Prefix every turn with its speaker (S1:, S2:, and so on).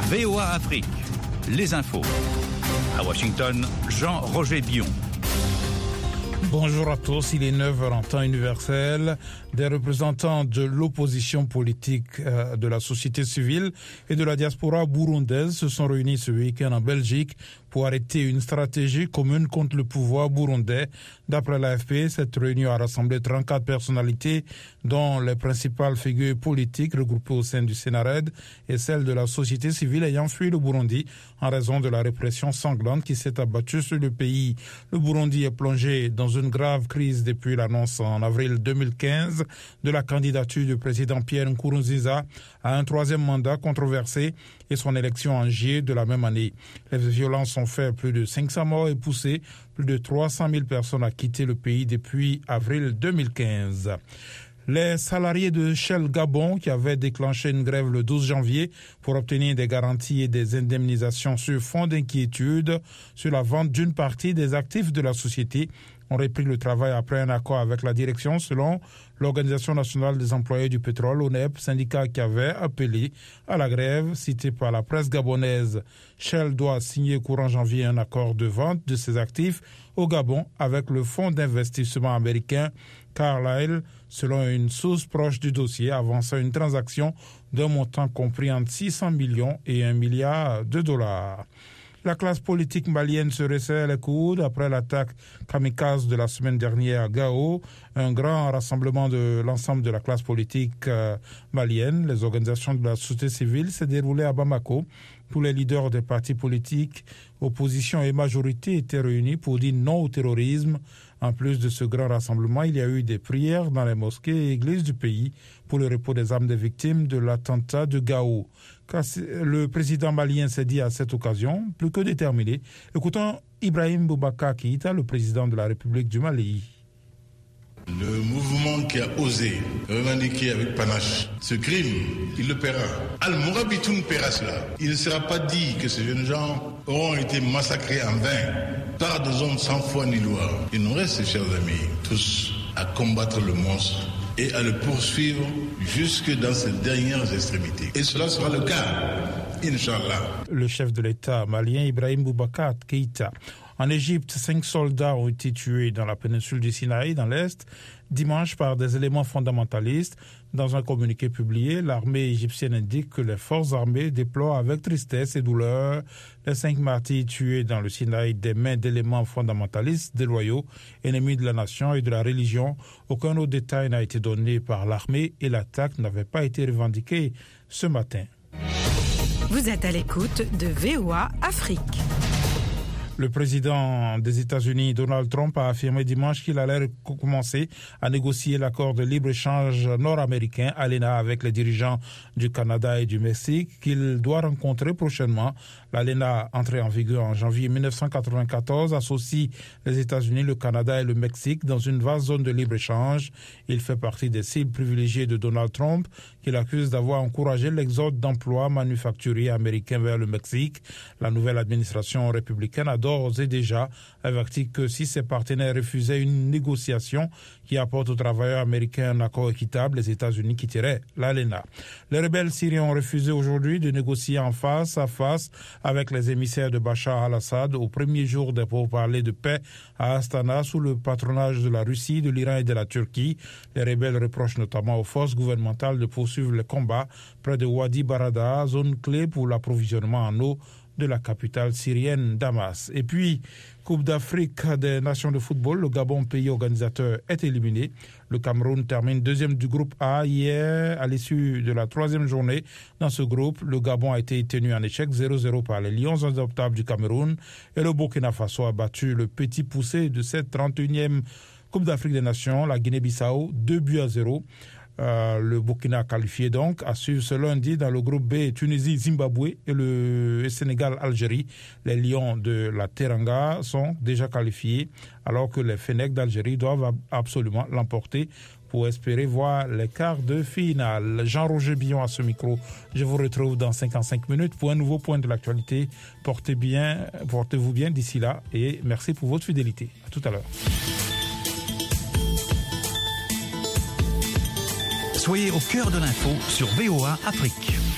S1: VOA Afrique, les infos. À Washington, Jean-Roger Bion.
S2: Bonjour à tous, il est 9h en temps universel. Des représentants de l'opposition politique, de la société civile et de la diaspora burundaise se sont réunis ce week-end en Belgique pour arrêter une stratégie commune contre le pouvoir burundais. D'après l'AFP, cette réunion a rassemblé 34 personnalités, dont les principales figures politiques regroupées au sein du Sénarède et celles de la société civile ayant fui le Burundi en raison de la répression sanglante qui s'est abattue sur le pays. Le Burundi est plongé dans une grave crise depuis l'annonce en avril 2015 de la candidature du président Pierre Nkurunziza à un troisième mandat controversé et son élection en juillet de la même année. Les violences ont fait plus de 500 morts et poussé plus de 300 000 personnes à quitter le pays depuis avril 2015. Les salariés de Shell Gabon, qui avaient déclenché une grève le 12 janvier pour obtenir des garanties et des indemnisations sur fond d'inquiétude sur la vente d'une partie des actifs de la société, ont repris le travail après un accord avec la direction selon l'Organisation nationale des employés du pétrole, ONEP, syndicat qui avait appelé à la grève cité par la presse gabonaise. Shell doit signer courant janvier un accord de vente de ses actifs au Gabon avec le fonds d'investissement américain Carlyle, selon une source proche du dossier, avançant une transaction d'un montant compris entre 600 millions et 1 milliard de dollars. La classe politique malienne se resserre les coudes après l'attaque kamikaze de la semaine dernière à Gao. Un grand rassemblement de l'ensemble de la classe politique malienne, les organisations de la société civile, s'est déroulé à Bamako. Tous les leaders des partis politiques, opposition et majorité étaient réunis pour dire non au terrorisme. En plus de ce grand rassemblement, il y a eu des prières dans les mosquées et églises du pays pour le repos des âmes des victimes de l'attentat de Gao. Le président malien s'est dit à cette occasion plus que déterminé. Écoutons Ibrahim Boubacar Keïta, le président de la République du Mali.
S3: Le mouvement qui a osé revendiquer avec panache ce crime, il le paiera. Al-Mourabitoun paiera cela. Il ne sera pas dit que ces jeunes gens auront été massacrés en vain par des hommes sans foi ni loi. Il nous reste, chers amis, tous à combattre le monstre et à le poursuivre jusque dans ses dernières extrémités. Et cela sera le cas, Inch'Allah.
S2: Le chef de l'État malien, Ibrahim Boubacar Keïta. En Égypte, 5 soldats ont été tués dans la péninsule du Sinaï, dans l'Est, dimanche par des éléments fondamentalistes. Dans un communiqué publié, l'armée égyptienne indique que les forces armées déplorent avec tristesse et douleur les 5 martyrs tués dans le Sinaï des mains d'éléments fondamentalistes déloyaux, ennemis de la nation et de la religion. Aucun autre détail n'a été donné par l'armée et l'attaque n'avait pas été revendiquée ce matin.
S4: Vous êtes à l'écoute de VOA Afrique.
S2: Le président des États-Unis, Donald Trump, a affirmé dimanche qu'il allait commencer à négocier l'accord de libre-échange nord-américain, ALENA, avec les dirigeants du Canada et du Mexique, qu'il doit rencontrer prochainement. L'ALENA, entrée en vigueur en janvier 1994, associe les États-Unis, le Canada et le Mexique dans une vaste zone de libre-échange. Il fait partie des cibles privilégiées de Donald Trump, qu'il accuse d'avoir encouragé l'exode d'emplois manufacturiers américains vers le Mexique. La nouvelle administration républicaine a d'ores et déjà averti que si ses partenaires refusaient une négociation qui apporte aux travailleurs américains un accord équitable, les États-Unis quitteraient l'ALENA. Les rebelles syriens ont refusé aujourd'hui de négocier en face à face avec les émissaires de Bachar al-Assad au premier jour des pourparlers de paix à Astana sous le patronage de la Russie, de l'Iran et de la Turquie. Les rebelles reprochent notamment aux forces gouvernementales de poursuivre les combats près de Wadi Barada, zone clé pour l'approvisionnement en eau de la capitale syrienne Damas. Et puis, Coupe d'Afrique des Nations de football, le Gabon, pays organisateur, est éliminé. Le Cameroun termine deuxième du groupe A hier à l'issue de la 3e journée. Dans ce groupe, le Gabon a été tenu en échec 0-0 par les Lions indomptables du Cameroun et le Burkina Faso a battu le petit poussé de cette 31e Coupe d'Afrique des Nations, la Guinée-Bissau, 2-0. Le Burkina qualifié donc à suivre ce lundi dans le groupe B, Tunisie, Zimbabwe et le Sénégal, Algérie. Les Lions de la Teranga sont déjà qualifiés alors que les Fennecs d'Algérie doivent absolument l'emporter pour espérer voir les quarts de finale. Jean-Roger Bion à ce micro. Je vous retrouve dans 55 minutes pour un nouveau point de l'actualité. Portez-vous bien d'ici là et merci pour votre fidélité. À tout à l'heure.
S1: Soyez au cœur de l'info sur VOA Afrique.